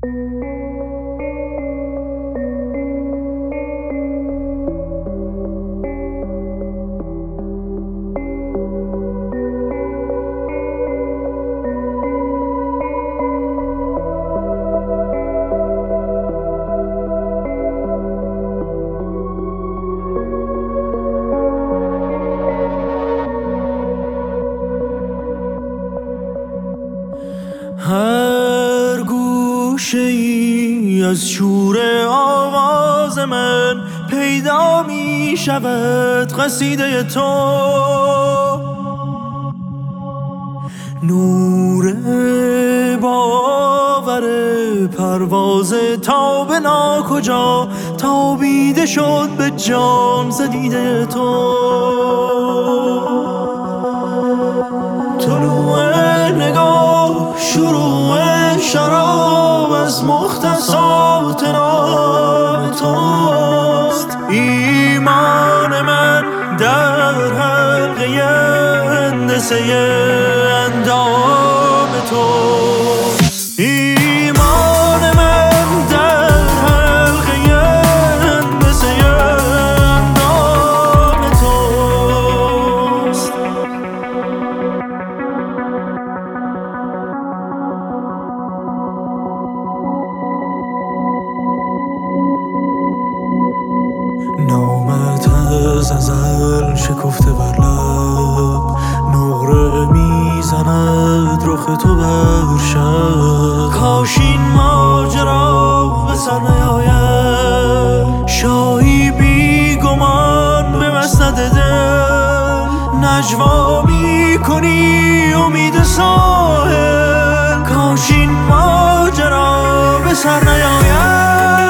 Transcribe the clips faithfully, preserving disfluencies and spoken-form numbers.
هر گوشه ای از شور آواز من پیدا می شود قصیده تو، نور باور پرواز تا به ناکجا تابیده شد به جام ز دیده تو. طلوع نگاه شروع شراب از مختصات نام توست، ایمان من در حلقه هندسه اندام توست، ایمان من در حلقه هندسه اندام توست. نامت از ازل شکفته بر لب، نقره میزند رخ تو بر شب. کاش این ماجرا به سر نیاید، شاهی بی گمان به مسند دل نجوا میکنی امید ساحل. کاش این ماجرا به سر نیاید.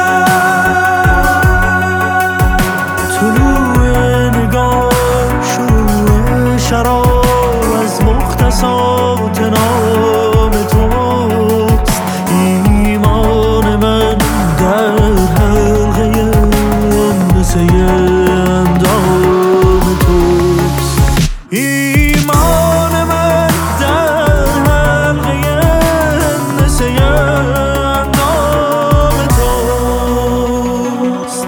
شراب از مختصات نام توست، ایمان من در حلقه هندسه اندام توست، ایمان من در حلقه هندسه اندام توست.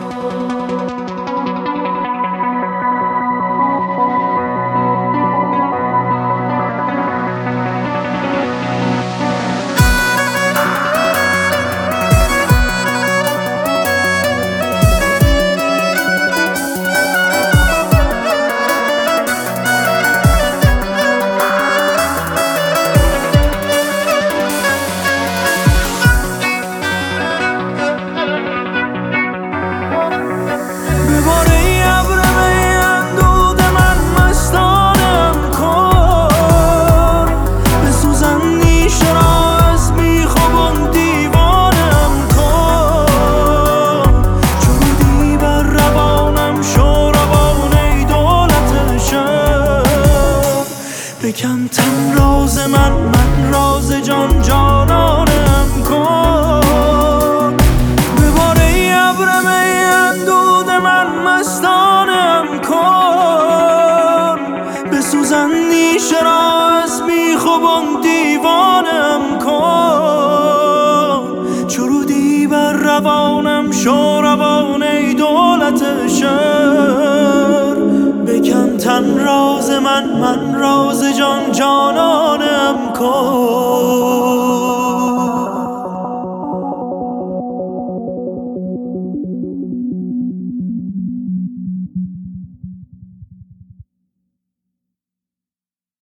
بکن تن راز من، من راز جان جانانم کن. بباره ای ابر می اندود من مستانم کن. بسوزن نیشه را از بیخوبان دیوانم کن. چرودی بر روانم شو روان ای دولت شهر. بکن تن راز من، من راز جان جانانم کن.